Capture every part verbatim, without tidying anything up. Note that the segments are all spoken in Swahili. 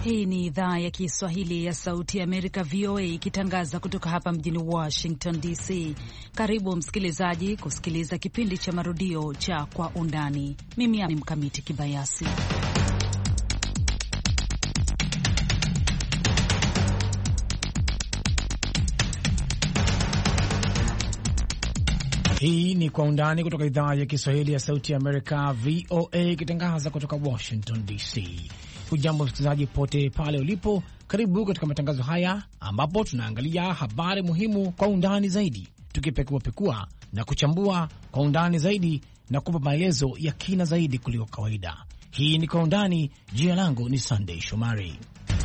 Hii ni idhaa ya Kiswahili ya Sauti ya Amerika, V O A, ikitangaza kutoka hapa mjini Washington D C. Karibu msikilizaji kusikiliza kipindi cha marudio cha Kwa Undani. Mimi ni Mkamiti Kibayasi. Hii ni Kwa Undani kutoka idhaa ya Kiswahili ya Sauti ya Amerika, V O A, ikitangaza kutoka Washington D C. Hujambo msikilizaji pote pale ulipo, karibu katika matangazo haya ambapo tunaangalia habari muhimu kwa undani zaidi, tukipekua pekua na kuchambua kwa undani zaidi na kupa maelezo ya kina zaidi kuliko kawaida. Hii ni Kwa Undani. Jina langu ni Sunday Shomari.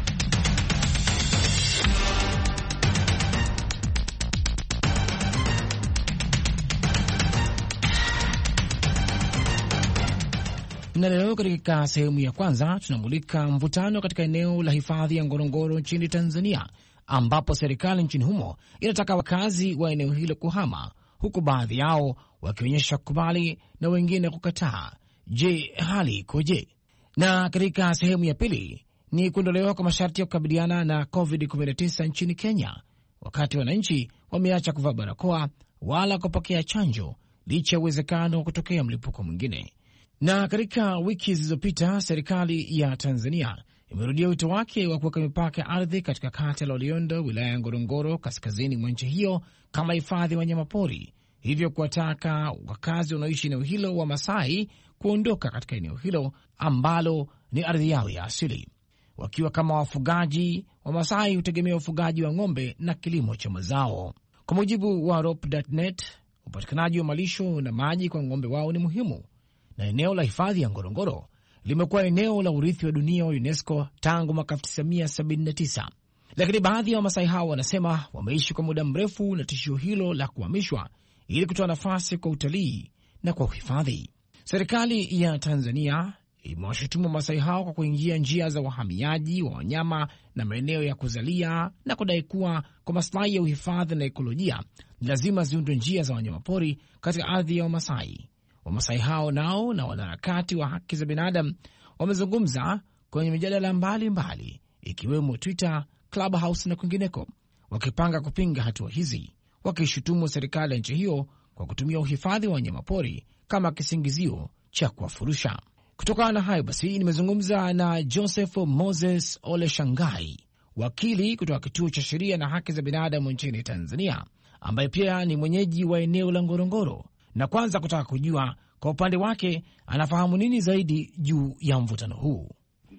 Na leo katika sehemu ya kwanza tunamulika mvutano katika eneo la hifadhi ya Ngorongoro nchini Tanzania, ambapo serikali nchini humo inataka wakazi wa eneo hilo kuhama, huku baadhi yao wakionyesha kukubali na wengine kukataa. Je, hali ikoje? Na katika sehemu ya pili ni kuondolewa kwa masharti ya kukabiliana na covid kumi na tisa nchini Kenya, wakati wananchi wameacha kuvaa barakoa wala kupokea chanjo licha ya uwezekano wa kutokea mlipuko mwingine. Na katika wiki zilizopita serikali ya Tanzania imerudia wito wake wa kuweka mipaka ya ardhi katika kata la Loliondo, wilaya ya Ngorongoro, kaskazini mwa nchi hiyo kama hifadhi ya wanyamapori, hivyo kuwataka wakazi wanaoishi eneo hilo wa Masai kuondoka katika eneo hilo ambalo ni ardhi yao ya asili. Wakiwa kama wafugaji wa Masai hutegemea ufugaji wa ng'ombe na kilimo cha mazao. Kwa mujibu wa rope dot net, upatikanaji wa malisho na maji kwa ng'ombe wao ni muhimu, na eneo la hifadhi ya Ngorongoro limekuwa eneo la urithi wa dunia wa UNESCO tangu mwaka elfu tisa mia sabini na tisa. Lakini baadhi ya Wamasai hao wanasema wameishi kwa muda mrefu na tishio hilo la kuhamishwa ili kutoa nafasi kwa utalii na kwa uhifadhi. Serikali ya Tanzania imewashutumu Wamasai hao kwa kuingia njia za wahamiaji wa wanyama na maeneo ya kuzalia na kudai kuwa kwa maslahi ya uhifadhi na ekolojia lazima ziundwe njia za wanyamapori katika ardhi ya Wamasai. Wamasai hao nao na wanaharakati wa haki za binadamu wamezungumza kwenye mijadala mbalimbali ikiwemo Twitter, Clubhouse na kwingineko, wakipanga kupinga hatua hizi, wakishutumu serikali ya nchi hiyo kwa kutumia uhifadhi wa wanyamapori kama kisingizio cha kuwafurusha. Kutokana na hayo basi, nimezungumza na Joseph Moses Ole Shangai, wakili kutoka Kituo cha Sheria na Haki za Binadamu nchini Tanzania, ambaye pia ni mwenyeji wa eneo la Ngorongoro, na kwanza kutaka kujua kwa upande wake anafahamu nini zaidi juu ya mvutano huu.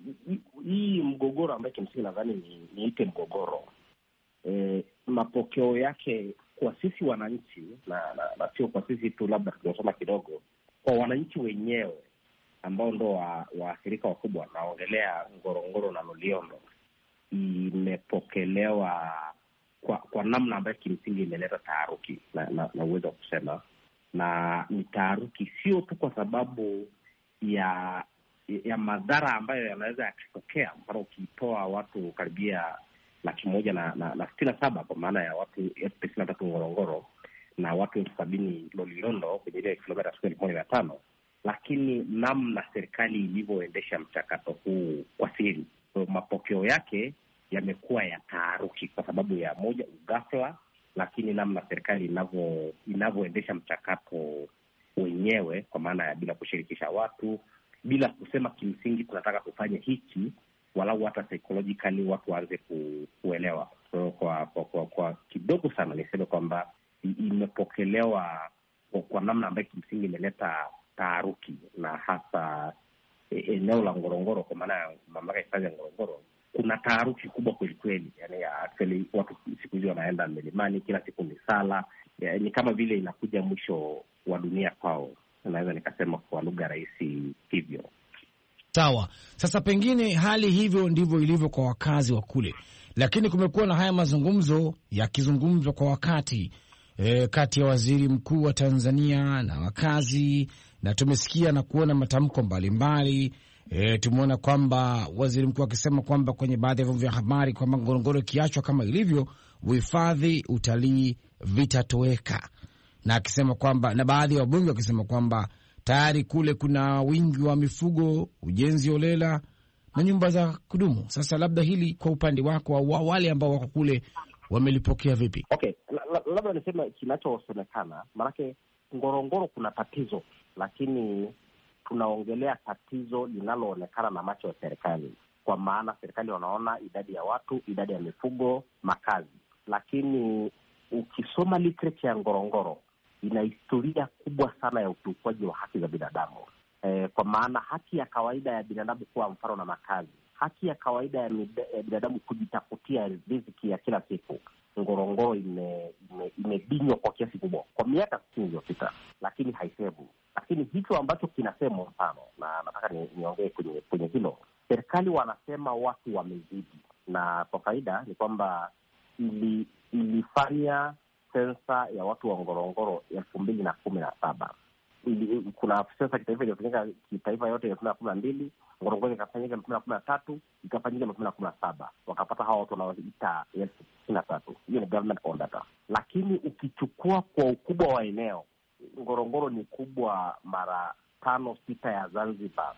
Hii mgogoro ambaye kimsingi nadhani ni niite mgogoro, e, mapokeo yake kwa sisi wananchi na, na, na sio kwa sisi tu, labda tunasoma kidogo, kwa wananchi wenyewe ambao ndo waathirika wa wakubwa, naongelea Ngorongoro na Loliondo, imepokelewa kwa, kwa namna ambayo kimsingi imeleta taharuki na, na, na uwezo wa kusema, na ni taharuki sio tu kwa sababu ya ya madhara ambayo yanaweza yakitokea. Mfano, ukitoa watu karibia laki moja na, na, na sitini na saba kwa maana ya watu elfu tisini na tatu Ngorongoro na watu elfu sabini Loliondo kwenye ile kilomita elfu moja mia tano, lakini namna serikali ilivyoendesha mchakato huu kwa siri, so mapokeo yake yamekuwa ya taharuki kwa sababu ya moja, ugafla, lakini namna serikali inavyo inavyoendesha mchakato wenyewe, kwa maana ya bila kushirikisha watu, bila kusema kimsingi tunataka kufanya hiki, walau hata psychologically watu waanze ku, kuelewa. So, kwa, kwa, kwa, kwa kidogo sana niseme kwamba imepokelewa kwa, kwa namna ambayo kimsingi imeleta taharuki, na hasa eneo la Ngorongoro, kwa maana ya mamlaka ya hifadhi ya Ngorongoro kuna taharuki kubwa kweli kweli. Yani actually watu siku hizi wanaenda milimani, kila siku ni sala, ni kama vile inakuja mwisho wa dunia kwao, naweza nikasema kwa lugha rahisi hivyo. Sawa. Sasa pengine hali hivyo ndivyo ilivyo kwa wakazi wa kule, lakini kumekuwa na haya mazungumzo yakizungumzwa kwa wakati e, kati ya waziri mkuu wa Tanzania na wakazi, na tumesikia na kuona matamko mbalimbali. E, tumeona kwamba waziri mkuu akisema kwamba kwenye baadhi ya vyombo vya habari kwamba Ngorongoro kiachwa kama ilivyo, uhifadhi, utalii vitatoweka, na akisema kwamba, na baadhi ya wabunge wakisema kwamba tayari kule kuna wingi wa mifugo, ujenzi holela na nyumba za kudumu. Sasa labda hili kwa upande wako au wale ambao wako kule wamelipokea vipi? Okay, labda niseme kinachosemekana, maanake Ngorongoro kuna tatizo, lakini tunaongelea tatizo linaloonekana na macho ya serikali, kwa maana serikali wanaona idadi ya watu, idadi ya mifugo, makazi. Lakini ukisoma literature ya Ngorongoro ina historia kubwa sana ya ukiukwaji wa haki za binadamu. E, kwa maana haki ya kawaida ya binadamu kuwa mfano na makazi, haki ya kawaida ya, ya binadamu kujitafutia riziki ya kila siku, Ngorongoro ime- ime- imebinywa kwa kiasi kubwa kwa miaka sitini iliyopita, lakini haisebu. Lakini hicho ambacho kinasemwa, mfano, na nataka niongee ni kwenye kwenye hilo, serikali wanasema watu wamezidi, na kwa faida ni kwamba ili, ilifanya sensa ya watu wa Ngorongoro elfu mbili na kumi na saba. Kuna sensa kitaifa iliyofanyika kitaifa yote elfu mbili na kumi na mbili, Ngorongoro ikafanyika elfu mbili na kumi na tatu, ikafanyika elfu mbili na kumi na saba, wakapata hawa watu wanaoita elfu sitini na tatu. Hiyo ni government owned data. Lakini ukichukua kwa ukubwa wa eneo, Ngorongoro ni kubwa mara tano sita ya Zanzibar,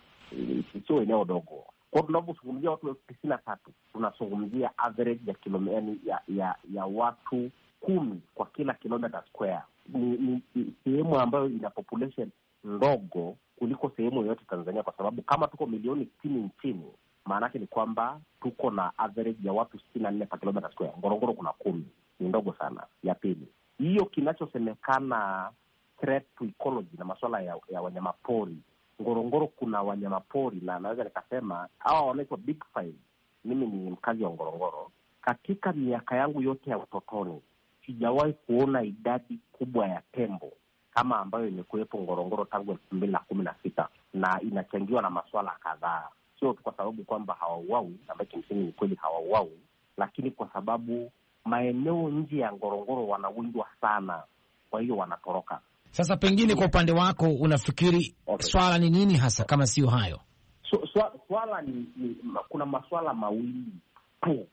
sio eneo dogo. Kwa tunapozungumzia watu elfu tisini na tatu, tunazungumzia average ya kilomita ya, ya, ya watu kumi kwa kila kilomita square. Ni, ni, ni sehemu ambayo ina population ndogo kuliko sehemu yoyote Tanzania, kwa sababu kama tuko milioni sitini nchini, maana yake ni kwamba tuko na average ya watu sitini na nne per kilomita square. Ngorongoro kuna kumi, ni ndogo sana. Ya pili, hiyo kinachosemekana threat to ecology na masuala ya, ya wanyamapori, Ngorongoro kuna wanyamapori, na naweza nikasema hawa wanaitwa big five. Mimi ni mkazi wa Ngorongoro. Katika miaka yangu yote ya utotoni sijawahi kuona idadi kubwa ya tembo kama ambayo imekuwepo Ngorongoro tangu elfu mbili na kumi na sita, na inachangiwa na masuala kadhaa. Sio tu kwa sababu kwamba hawauawi, ambayo kimsingi ni kweli hawauawi, lakini kwa sababu maeneo nje ya Ngorongoro wanawindwa sana, kwa hiyo wanatoroka. Sasa pengine kwa upande wako unafikiri okay, swala ni nini hasa kama sio hayo? So, swala, swala ni, ni kuna masuala mawili tu,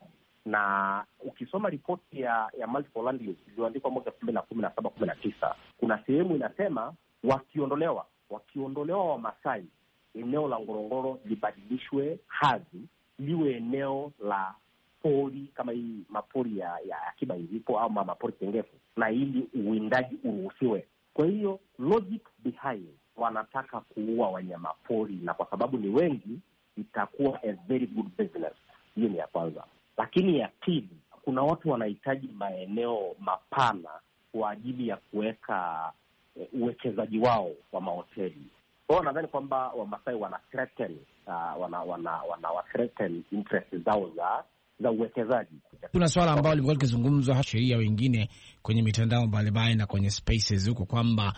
na ukisoma ripoti ya ya multiple land use iliyoandikwa mwaka elfu mbili na kumi na saba kumi na tisa, kuna sehemu inasema wakiondolewa wakiondolewa Wamasai, eneo la Ngorongoro libadilishwe hadhi liwe eneo la pori kama hii mapori ya, ya akiba ilipo au mapori tengefu, na ili uwindaji uruhusiwe. Kwa hiyo logic behind, wanataka kuua wanyama pori, na kwa sababu ni wengi itakuwa a very good business. Hiyo ni ya kwanza. Lakini ya pili, kuna watu wanahitaji maeneo mapana kwa ajili ya kuweka e, uwekezaji wao wa mahoteli. Kwa hiyo nadhani kwamba Wamasai wana threaten uh, wana wana wana wa threaten interest zao za za uwekezaji. Kuna swala ambalo limekuwa likizungumzwa sheria wengine kwenye mitandao mbalimbali na kwenye spaces huko kwamba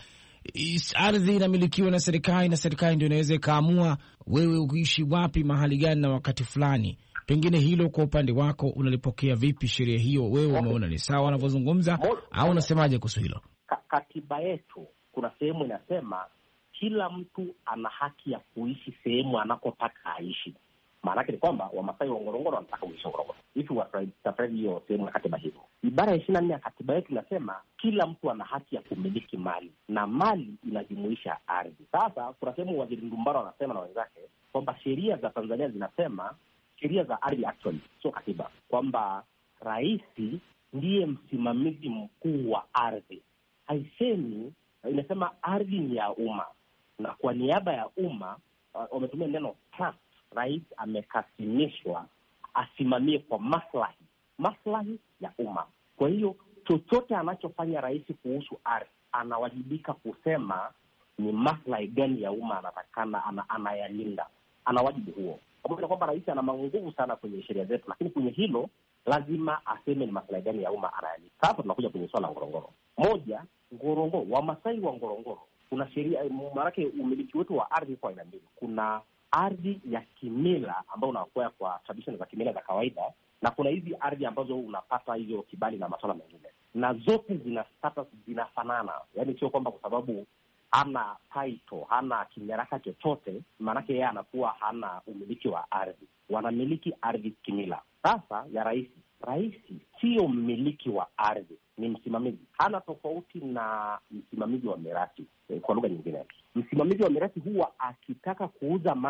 ardhi inamilikiwa na serikali na serikali ndio inaweza ikaamua wewe uishi wapi mahali gani na wakati fulani. Pengine hilo kwa upande wako unalipokea vipi sheria hiyo? Wewe umeona ni sawa wanavyozungumza au unasemaje kuhusu hilo? Katiba yetu kuna sehemu inasema kila mtu ana haki ya kuishi sehemu anakotaka aishi. Maana yake ni kwamba Wamasai wa Ngorongoro wanataka kuishi Ngorongoro. Hivi watafanya hiyo sehemu ya katiba hiyo. Ibara ya ishirini na nne ya katiba yetu inasema kila mtu ana haki ya kumiliki mali, na mali inajumuisha ardhi. Sasa kuna sehemu Waziri Ndumbaro anasema na wenzake kwamba sheria za Tanzania zinasema, sheria za ardhi actually sio katiba, kwamba rais ndiye msimamizi mkuu wa ardhi. Haisemi, inasema ardhi ni ya umma, na kwa niaba ya umma wametumia uh, neno trust. Rais amekasimishwa asimamie kwa maslahi maslahi ya umma. Kwa hiyo chochote anachofanya rais kuhusu ardhi anawajibika kusema ni maslahi gani ya umma anatakana ana, anayalinda. Ana wajibu huo. Pamoja na kwamba rais ana nguvu sana kwenye sheria zetu, lakini kwenye hilo lazima aseme ni maslahi gani ya umma anayalinda. Sasa tunakuja kwenye swala la Ngorongoro. Moja, Ngorongoro, Wamasai wa Ngorongoro, kuna sheria, maana umiliki wetu wa ardhi kwa aina mbili. Kuna ardhi ya kimila ambayo unakuwa kwa tradition za kimila za kawaida, na kuna hizi ardhi ambazo unapata hizo kibali na masuala mengine, na zote zina status zinafanana. Yaani sio kwamba kwa sababu hana title, hana kinyaraka chochote, maanake yeye anakuwa hana umiliki wa ardhi. Wanamiliki ardhi kimila. Sasa ya rais, rais sio mmiliki wa ardhi, ni msimamizi. Hana tofauti na msimamizi wa mirathi. Kwa lugha nyingine, msimamizi wa mirathi huwa akitaka kuuza mali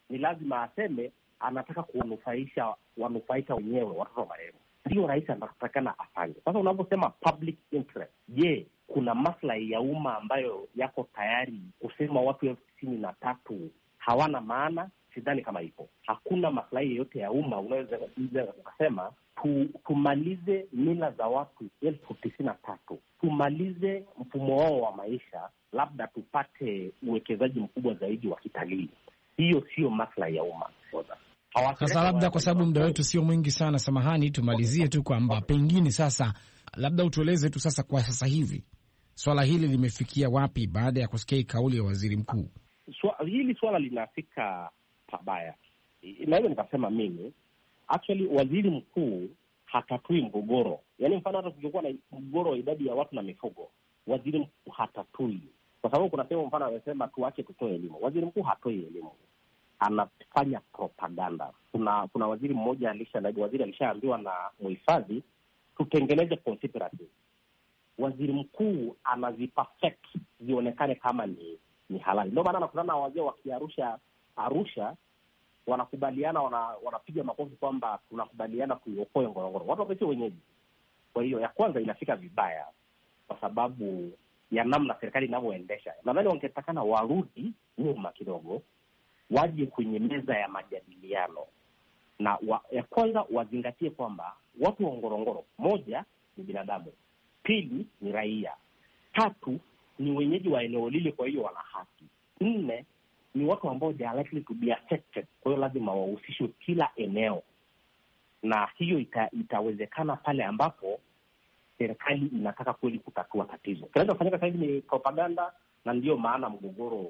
ni lazima aseme anataka kuwanufaisha wanufaisha wenyewe watoto wa marehemu. Ndio rais anatakana afanye. Sasa unaposema public interest, je, kuna maslahi ya umma ambayo yako tayari kusema watu elfu tisini na tatu hawana maana? Sidhani kama ipo. Hakuna maslahi yoyote ya umma unaweza ukasema tu, tumalize mila za watu elfu tisini na tatu, tumalize mfumo wao wa maisha, labda tupate uwekezaji mkubwa zaidi wa kitalii. Hiyo sio maslahi ya umma. Sasa labda kwa sababu muda wetu sio mwingi sana, samahani, tumalizie tu kwamba pengine sasa labda utueleze tu sasa, kwa sasa hivi swala hili limefikia wapi baada ya kusikia kauli ya waziri mkuu? Swa, hili swala linafika pabaya. Naweza nikasema mimi actually waziri mkuu hatatui mgogoro. Yaani mfano hata tukikuwa na mgogoro wa idadi ya watu na mifugo, waziri mkuu hatatui. Kwa sababu kuna sema mfano anasema tuache kutoa elimu. Waziri mkuu hatoi elimu. Anafanya propaganda. Kuna kuna waziri mmoja alisha naibu waziri alishaambiwa na mhifadhi tutengeneze conspiracy. Waziri mkuu anaziperfect zionekane kama ni ni halali. Ndio maana nakutana na wazee wa Kiarusha Arusha wanakubaliana, wana, wanapiga makofi kwamba tunakubaliana kuiokoa Ngorongoro. Watu wapesi wenyeji. Kwa hiyo ya kwanza inafika vibaya kwa sababu ya namna serikali inavyoendesha. Nadhani wangetakana warudi nyuma kidogo, waje kwenye meza ya majadiliano. Na wa, ya kwanza wazingatie kwamba watu wa Ngorongoro, moja ni binadamu, pili ni raia, tatu ni wenyeji wa eneo lile, kwa hiyo wana haki, nne ni watu ambao they are likely to be affected, kwa hiyo lazima wahusishwe kila eneo. Na hiyo ita, itawezekana pale ambapo serikali inataka kweli kutatua tatizo. Kinachofanyika sasa hivi ni propaganda, na ndio maana mgogoro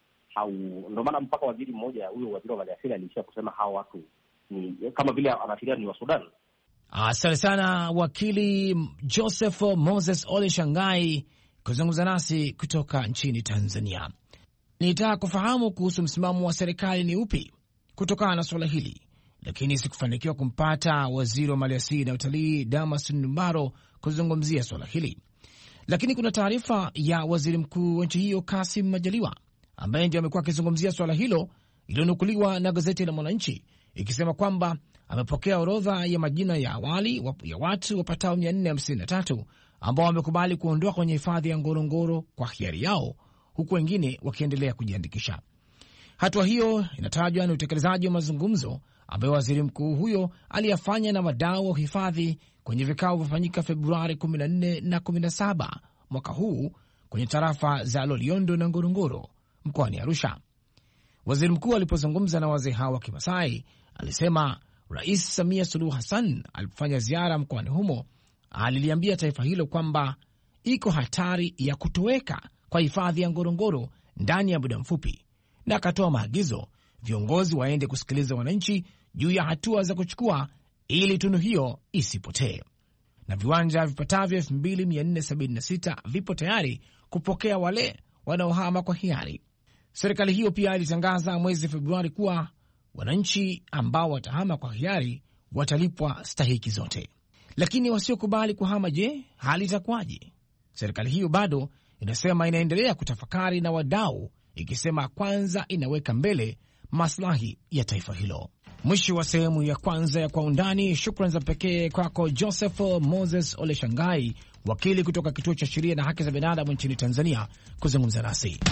au ndio maana mpaka waziri mmoja huyo waziri wa maliasili alisha kusema hao watu ni kama vile anafikiria ni wa Sudan. Asante sana wakili Joseph Moses Ole Shangai kuzungumza nasi kutoka nchini Tanzania. Nilitaka kufahamu kuhusu msimamo wa serikali ni upi kutokana na swala hili, lakini sikufanikiwa kumpata waziri wa maliasili na utalii Damas Ndumbaro kuzungumzia swala hili. Lakini kuna taarifa ya waziri mkuu wa nchi hiyo Kassim Majaliwa ambaye ndio amekuwa akizungumzia swala hilo, iliyonukuliwa na gazeti la Mwananchi ikisema kwamba amepokea orodha ya majina ya awali ya watu wapatao mia nne hamsini na tatu ambao wamekubali kuondoka kwenye hifadhi ya Ngorongoro kwa hiari yao, huku wengine wakiendelea kujiandikisha. Hatua hiyo inatajwa ni utekelezaji wa mazungumzo ambayo waziri mkuu huyo aliyafanya na wadau wa hifadhi kwenye vikao vilivyofanyika Februari kumi na nne na kumi na saba mwaka huu kwenye tarafa za Loliondo na Ngorongoro mkoani Arusha. Waziri mkuu alipozungumza na wazee hao wa Kimasai alisema Rais Samia Suluhu Hassan alipofanya ziara mkoani humo aliliambia taifa hilo kwamba iko hatari ya kutoweka kwa hifadhi ya Ngorongoro ndani ya muda mfupi, na akatoa maagizo viongozi waende kusikiliza wananchi juu ya hatua za kuchukua ili tunu hiyo isipotee. Na viwanja vipatavyo elfu mbili mia nne sabini na sita vipo tayari kupokea wale wanaohama kwa hiari. Serikali hiyo pia ilitangaza mwezi Februari kuwa wananchi ambao watahama kwa hiari watalipwa stahiki zote. Lakini wasiokubali kuhama, je, hali itakuwaje? Serikali hiyo bado inasema inaendelea kutafakari na wadau, ikisema kwanza inaweka mbele maslahi ya taifa hilo. Mwisho wa sehemu ya kwanza ya Kwa Undani. Shukrani za pekee kwako Joseph Moses Ole Shangai, wakili kutoka Kituo cha Sheria na Haki za Binadamu nchini Tanzania, kuzungumza nasi.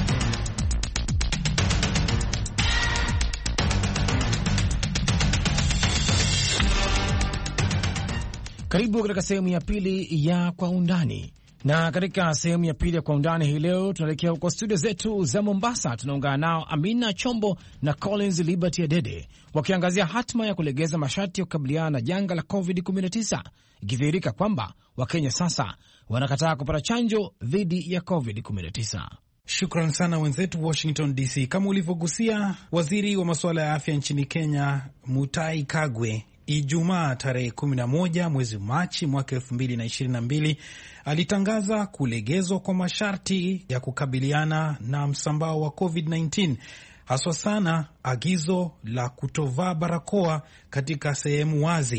Karibu katika sehemu ya pili ya Kwa Undani. Na katika sehemu ya pili ya Kwa Undani hii leo tunaelekea huko studio zetu za Mombasa. Tunaungana nao Amina Chombo na Collins Liberty Adede wakiangazia hatma ya kulegeza masharti ya kukabiliana na janga la covid kumi na tisa, ikidhihirika kwamba Wakenya sasa wanakataa kupata chanjo dhidi ya covid kumi na tisa. Shukran sana wenzetu Washington D C. Kama ulivyogusia, waziri wa masuala ya afya nchini Kenya Mutahi Kagwe Ijumaa tarehe kumi na moja mwezi Machi mwaka elfu mbili na ishirini na mbili alitangaza kulegezwa kwa masharti ya kukabiliana na msambao wa covid kumi na tisa, haswa sana agizo la kutovaa barakoa katika sehemu wazi,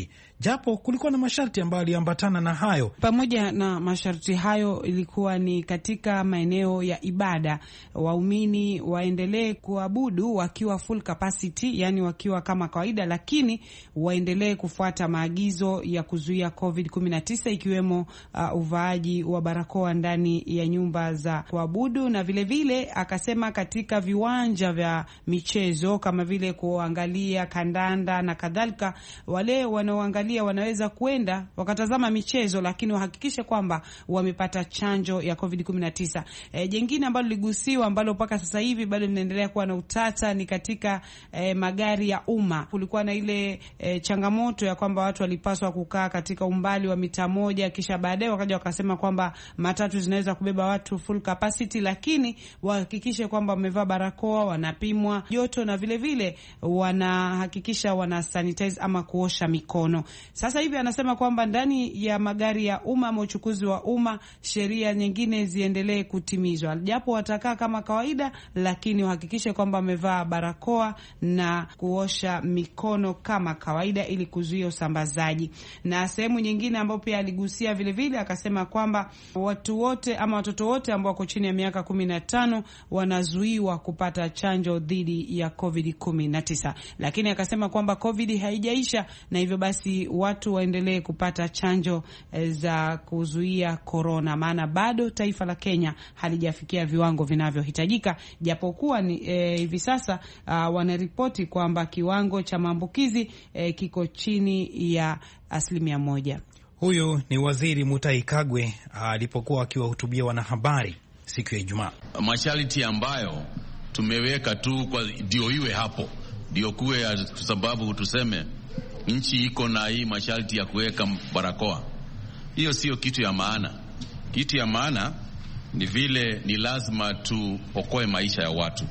japo kulikuwa na masharti ambayo yaliambatana na hayo. Pamoja na masharti hayo, ilikuwa ni katika maeneo ya ibada, waumini waendelee kuabudu wakiwa full capacity, yani wakiwa kama kawaida, lakini waendelee kufuata maagizo ya kuzuia covid kumi na tisa, ikiwemo uh, uvaaji wa barakoa ndani ya nyumba za kuabudu, na vile vile akasema katika viwanja vya michezo kama vile kuangalia kandanda na kadhalika, wale wanaoangalia wanaweza kwenda wakatazama michezo, lakini wahakikishe kwamba wamepata chanjo ya covid kumi na tisa. E, jengine ambalo ligusiwa ambalo mpaka sasa hivi bado linaendelea kuwa na utata ni katika e, magari ya umma. Kulikuwa na ile e, changamoto ya kwamba watu walipaswa kukaa katika umbali wa mita moja, kisha baadaye wakaja wakasema kwamba matatu zinaweza kubeba watu full capacity, lakini wahakikishe kwamba wamevaa barakoa, wanapimwa joto na vile vile wanahakikisha wana sanitize ama kuosha mikono. Sasa hivi anasema kwamba ndani ya magari ya umma ama uchukuzi wa umma sheria nyingine ziendelee kutimizwa, japo watakaa kama kawaida, lakini wahakikishe kwamba wamevaa barakoa na kuosha mikono kama kawaida ili kuzuia usambazaji. Na sehemu nyingine ambayo pia aligusia vile vile akasema kwamba watu wote ama watoto wote ambao wako chini ya miaka kumi na tano wanazuiwa kupata chanjo dhidi ya covid kumi na tisa, lakini akasema kwamba covid haijaisha na hivyo basi watu waendelee kupata chanjo za kuzuia corona, maana bado taifa la Kenya halijafikia viwango vinavyohitajika, japokuwa ni e, hivi sasa uh, wanaripoti kwamba kiwango cha maambukizi e, kiko chini ya asilimia moja. Huyu ni Waziri Mutahi Kagwe alipokuwa akiwahutubia wanahabari siku ya Ijumaa. Masharti ambayo tumeweka tu kwa ndio iwe hapo, ndio kuwe, sababu tuseme nchi iko na hii masharti ya kuweka barakoa. Hiyo sio kitu ya maana. Kitu ya maana ni vile ni lazima tuokoe maisha ya watu,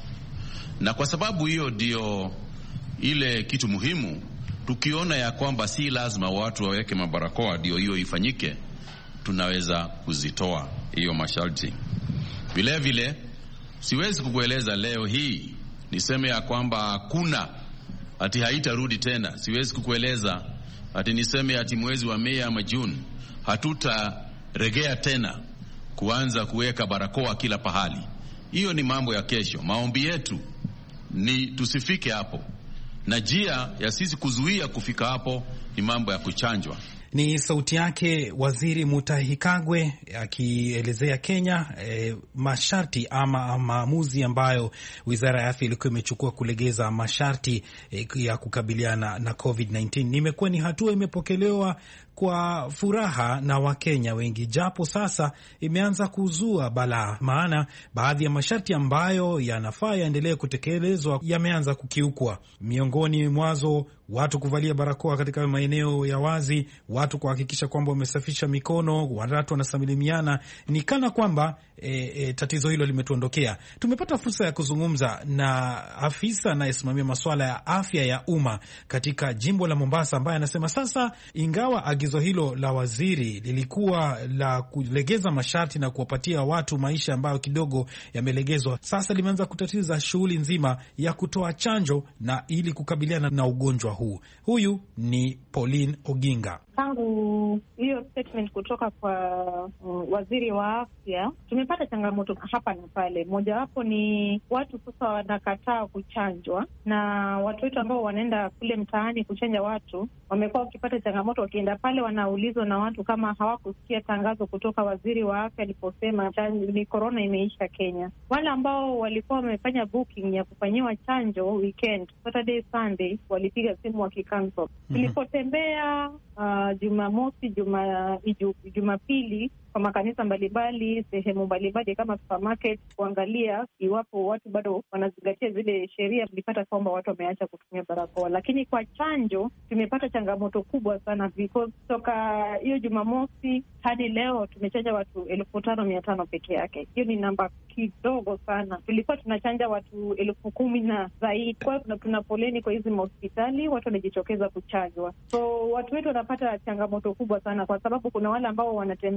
na kwa sababu hiyo ndio ile kitu muhimu. Tukiona ya kwamba si lazima watu waweke mabarakoa ndio hiyo ifanyike, tunaweza kuzitoa hiyo masharti. Vile vile siwezi kukueleza leo hii niseme ya kwamba hakuna ati haitarudi tena. Siwezi kukueleza ati niseme ati mwezi wa Mei ama Juni hatutaregea tena kuanza kuweka barakoa kila pahali. Hiyo ni mambo ya kesho. Maombi yetu ni tusifike hapo, na njia ya sisi kuzuia kufika hapo ni mambo ya kuchanjwa. Ni sauti yake Waziri Mutahi Kagwe akielezea Kenya e, masharti ama maamuzi ambayo Wizara ya Afya ilikuwa imechukua kulegeza masharti e, ya kukabiliana na covid kumi na tisa. Nimekuwa ni hatua imepokelewa kwa furaha na Wakenya wengi, japo sasa imeanza kuzua balaa, maana baadhi ya masharti ambayo yanafaa yaendelee kutekelezwa yameanza kukiukwa. Miongoni mwazo watu kuvalia barakoa katika maeneo ya wazi, watu kuhakikisha kwamba wamesafisha mikono, watu wanasalimiana, ni kana kwamba e, e, tatizo hilo limetuondokea. Tumepata fursa ya kuzungumza na afisa anayesimamia masuala ya afya ya umma katika jimbo la Mombasa, ambaye anasema sasa ingawa agizo hilo la waziri lilikuwa la kulegeza masharti na kuwapatia watu maisha ambayo kidogo yamelegezwa, sasa limeanza kutatiza shughuli nzima ya kutoa chanjo na ili kukabiliana na ugonjwa huu. Huyu ni Pauline Oginga. Tangu hiyo statement kutoka kwa uh, waziri wa afya, tumepata changamoto hapa na pale. Mojawapo ni watu sasa wanakataa kuchanjwa, na watu wetu ambao wanaenda kule mtaani kuchanja watu wamekuwa wakipata changamoto. Wakienda pale wanaulizwa na watu kama hawakusikia tangazo kutoka waziri wa afya aliposema ni corona imeisha Kenya. Wale ambao walikuwa wamefanya booking ya kufanyiwa chanjo weekend, Saturday Sunday, walipiga simu wakicancel. Tulipotembea uh, Jumamosi, Juma Jumapili kwa makanisa mbalimbali, sehemu mbalimbali kama supermarket, kuangalia iwapo watu bado wanazingatia zile sheria, tulipata kwamba watu wameacha kutumia barakoa. Lakini kwa chanjo tumepata changamoto kubwa sana, because toka hiyo Jumamosi hadi leo tumechanja watu elfu tano mia tano peke yake. Hiyo ni namba kidogo sana. Tulikuwa tunachanja watu elfu kumi na zaidi. Kwa hiyo tuna foleni kwa hizi hospitali, watu wanajitokeza kuchanjwa. So watu wetu wanapata changamoto kubwa sana, kwa sababu kuna wale ambao wanatembea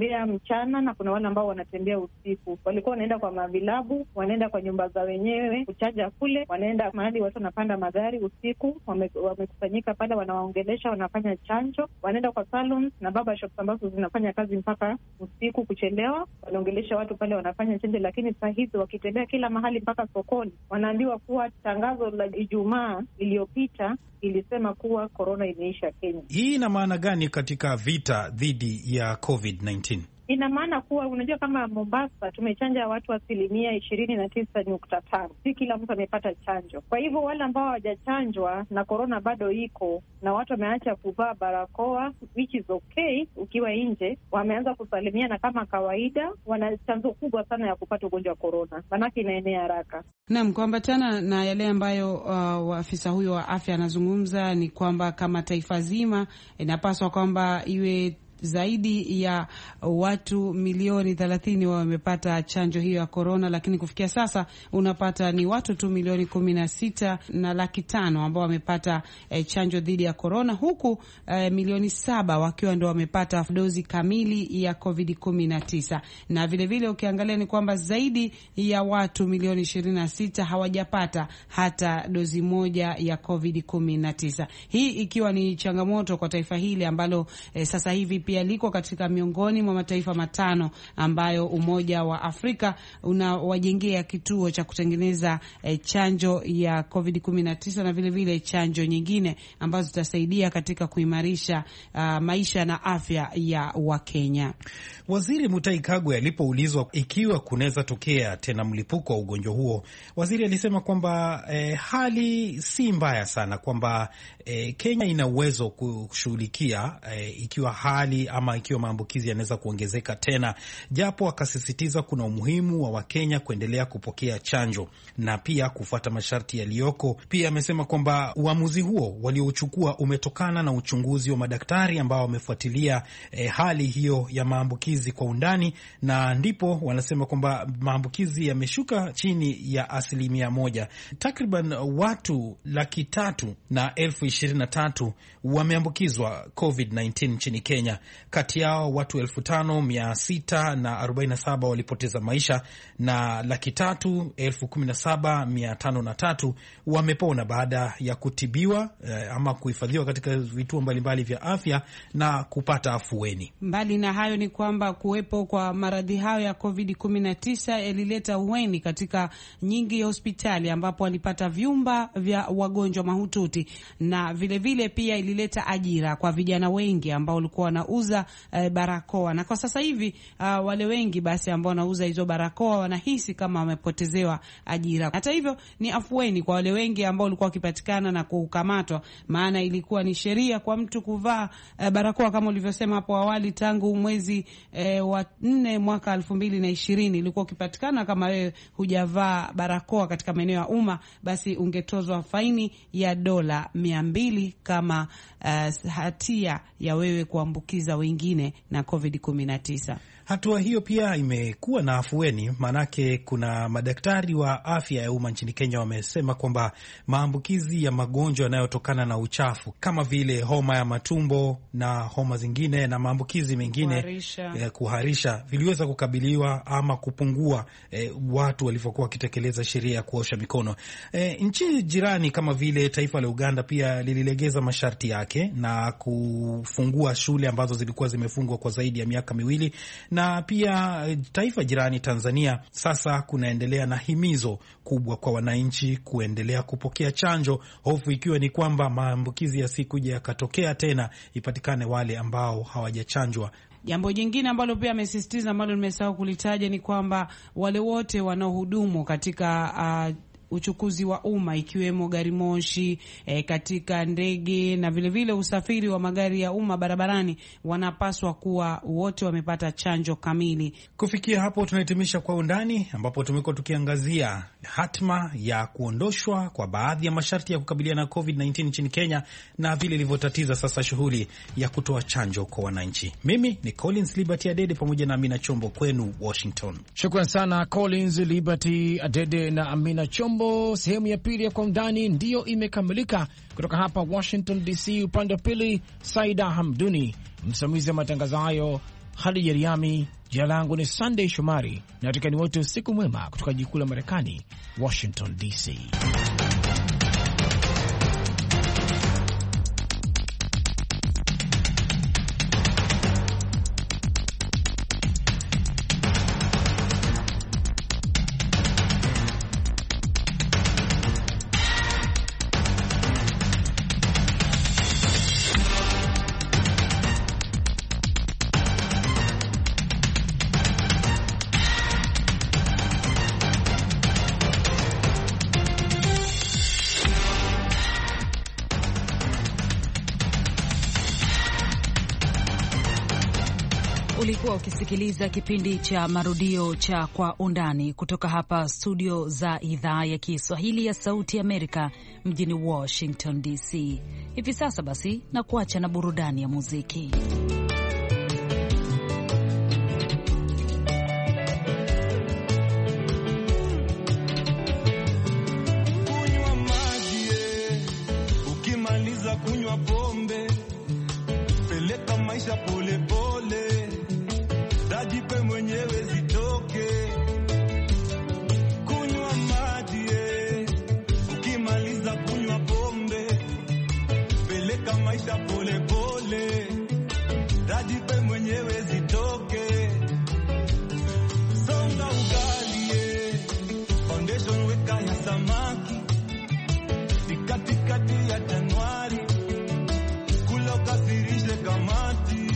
mchana na kuna wale ambao wanatembea usiku. Walikuwa wanaenda kwa mavilabu, wanaenda kwa nyumba za wenyewe kuchaja kule, wanaenda mahali watu wanapanda magari usiku, wamekusanyika wame pale, wanawaongelesha, wanafanya chanjo, wanaenda kwa salons na barber shops ambazo zinafanya kazi mpaka usiku kuchelewa, wanaongelesha watu pale, wanafanya chanjo. Lakini saa hizi wakitembea kila mahali mpaka sokoni, wanaambiwa kuwa tangazo la Ijumaa iliyopita ilisema kuwa korona imeisha Kenya. Hii ina maana gani katika vita dhidi ya covid nineteen? Ina maana kuwa unajua, kama Mombasa tumechanja watu asilimia ishirini na tisa nukta tano. Si kila mtu amepata chanjo. Kwa hivyo wale ambao hawajachanjwa na korona bado iko na watu wameacha kuvaa barakoa, which is okay, ukiwa nje wameanza kusalimiana kama kawaida, wana chanzo kubwa sana ya kupata ugonjwa wa korona, manake inaenea haraka. Naam, kuambatana na yale ambayo uh, afisa huyo wa afya anazungumza ni kwamba kama taifa zima inapaswa kwamba iwe zaidi ya watu milioni thelathini wao wamepata chanjo hiyo ya korona, lakini kufikia sasa unapata ni watu tu milioni kumi na sita na laki tano ambao wamepata eh, chanjo dhidi ya korona, huku eh, milioni saba wakiwa ndio wamepata dozi kamili ya covid kumi na tisa. Na vile vile ukiangalia ni kwamba zaidi ya watu milioni ishirini na sita hawajapata hata dozi moja ya covid kumi na tisa. Hii ikiwa ni changamoto kwa taifa hili ambalo eh, sasa hivi pia liko katika miongoni mwa mataifa matano ambayo Umoja wa Afrika unawajengea kituo cha kutengeneza eh, chanjo ya covid kumi na tisa na vile vile chanjo nyingine ambazo zitasaidia katika kuimarisha uh, maisha na afya ya Wakenya. Waziri Mutahi Kagwe alipoulizwa ikiwa kunaweza tokea tena mlipuko wa ugonjwa huo, waziri alisema kwamba eh, hali si mbaya sana, kwamba eh, Kenya ina uwezo kushughulikia eh, ikiwa hali ama ikiwa maambukizi yanaweza kuongezeka tena, japo akasisitiza kuna umuhimu wa Wakenya kuendelea kupokea chanjo na pia kufuata masharti yaliyoko. Pia amesema kwamba uamuzi huo waliochukua umetokana na uchunguzi wa madaktari ambao wamefuatilia eh, hali hiyo ya maambukizi kwa undani, na ndipo wanasema kwamba maambukizi yameshuka chini ya asilimia moja. Takriban watu laki tatu na elfu ishirini na tatu wameambukizwa covid nineteen nchini Kenya. Kati yao watu elfu tano mia sita na arobaini na saba walipoteza maisha na laki tatu elfu kumi na saba mia tano na tatu wamepona baada ya kutibiwa eh, ama kuhifadhiwa katika vituo mbalimbali vya afya na kupata afueni. Mbali na hayo ni kwamba kuwepo kwa maradhi hayo ya covid kumi na tisa yalileta uweni katika nyingi ya hospitali ambapo walipata vyumba vya wagonjwa mahututi, na vile vile pia ilileta ajira kwa vijana wengi ambao walikuwa wanauza eh, barakoa, na kwa sasa hivi uh, wale wengi basi ambao wanauza hizo barakoa wanahisi kama wamepotezewa ajira. Hata hivyo ni afueni kwa wale wengi ambao walikuwa wakipatikana na kukamatwa, maana ilikuwa ni sheria kwa mtu kuvaa eh, barakoa kama ulivyosema hapo awali. Tangu mwezi eh, wa nne mwaka elfu mbili na ishirini ilikuwa ukipatikana kama wewe hujavaa barakoa katika maeneo ya umma, basi ungetozwa faini ya dola mia mbili kama uh, hatia ya wewe kuambukiza wengine na covid kumi na tisa. Hatua hiyo pia imekuwa na afueni, manake kuna madaktari wa afya ya umma nchini Kenya wamesema kwamba maambukizi ya magonjwa yanayotokana na uchafu kama vile homa ya matumbo na homa zingine na maambukizi mengine kuharisha, eh, kuharisha viliweza kukabiliwa ama kupungua eh, watu walivyokuwa wakitekeleza sheria ya kuosha mikono. Eh, nchi jirani kama vile taifa la Uganda pia lililegeza masharti yake na kufungua shule ambazo zilikuwa zimefungwa kwa zaidi ya miaka miwili, na pia taifa jirani Tanzania sasa kunaendelea na himizo kubwa kwa wananchi kuendelea kupokea chanjo, hofu ikiwa ni kwamba maambukizi yasikuja yakatokea tena, ipatikane wale ambao hawajachanjwa. Jambo jingine ambalo pia amesisitiza ambalo nimesahau kulitaja ni kwamba wale wote wanaohudumu katika uh, uchukuzi wa umma ikiwemo gari moshi, e, katika ndege na vile vile usafiri wa magari ya umma barabarani wanapaswa kuwa wote wamepata chanjo kamili. Kufikia hapo tunahitimisha Kwa Undani, ambapo tumekuwa tukiangazia hatma ya kuondoshwa kwa baadhi ya masharti ya kukabiliana na covid nineteen nchini Kenya na vile ilivyotatiza sasa shughuli ya kutoa chanjo kwa wananchi. Mimi ni Collins Liberty Adede pamoja na Amina Chombo kwenu Washington. Shukrani sana Collins Liberty Adede na Amina Chombo. Sehemu ya pili ya Kwa Undani ndiyo imekamilika kutoka hapa Washington D C. Upande wa pili Saida Hamduni, msimamizi wa matangazo hayo Hadija Riami. Jina langu ni Sunday Shomari na watakani wote usiku mwema kutoka jikuu la Marekani, Washington D C. Ulikuwa ukisikiliza kipindi cha marudio cha Kwa Undani kutoka hapa studio za idhaa ya Kiswahili ya Sauti Amerika mjini Washington D C. Hivi sasa basi na kuacha na burudani ya muziki. Kunywa maji, ukimaliza kunywa pombe, peleka maisha pole pole, dajipe mwenyewe zitoke. Kunywa maji, ukimaliza kunywa pombe, peleka maisha pole pole, dajipe mwenyewe zitoke. Songa ugali, foundation weka ya samaki, katikati ya Januari, kula ukasirishe kamati.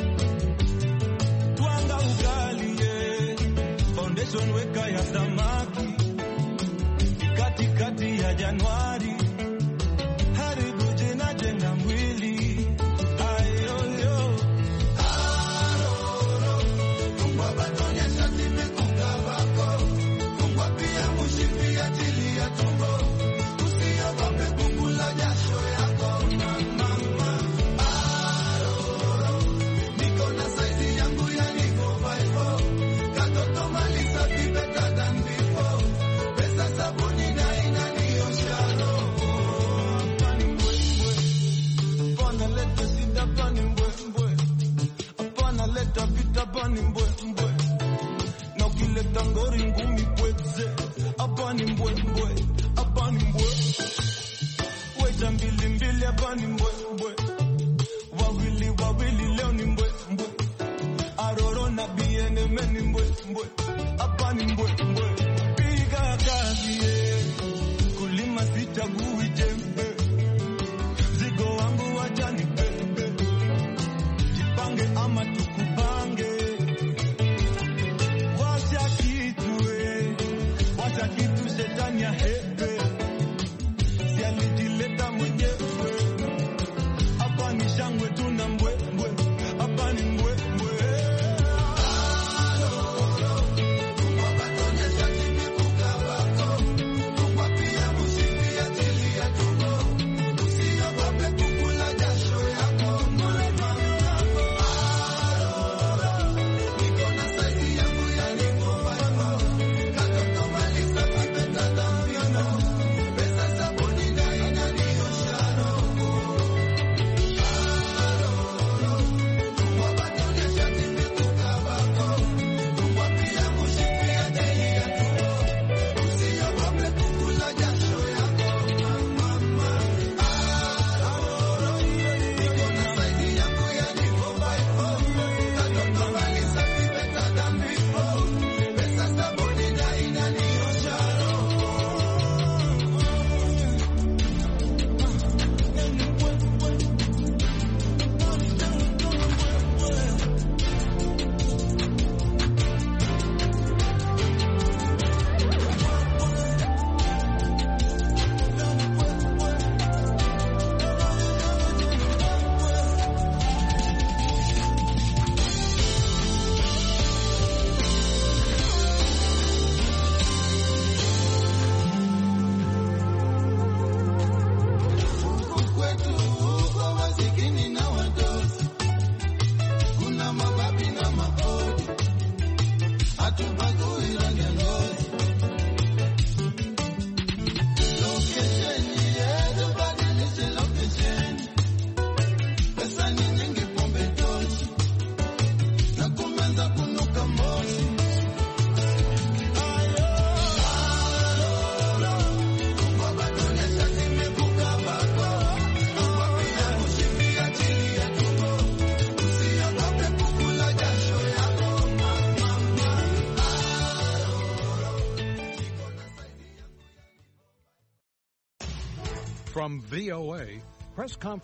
Twanga ugali, foundation weka ya samaki, katikati ya Januari, haribu jina jenga mwili. Ayoyo aroro, tungwa batonya shati mekunga wako, tungwa pia mushipi ya tili ya tumbo, usiyogope kungula jasho yako na mama. Aroro, niko na saizi yangu ya niko vaifo, katoto malisa be better than before, pesa sabuni na inaniosha roho. Apani mbwe mbwe, apana leta sida, apani mbwe mbwe, apana leta vita, apani mbwe mbwe, na ukileta ngori ngumi kweze, apani mbwe mbwe, apani mbwe, weta mbili mbili, apani mbwe mbwe, wawili wawili leo ni mbwe mbwe, aroro na biene meni mbwe mbwe, apani mbwe mbwe. Piga kazi, kulima sichagui jembe, mzigo wangu wacha nibebe, jipange ama tukupange. Washa kitu, washa kitu, shetani ya hepe, si alijileta mwenyewe. Hapa ni shangwe tuna mbwe mbwe, hapa ni mbwe mbwe. Aroro, From V O A, Press Conference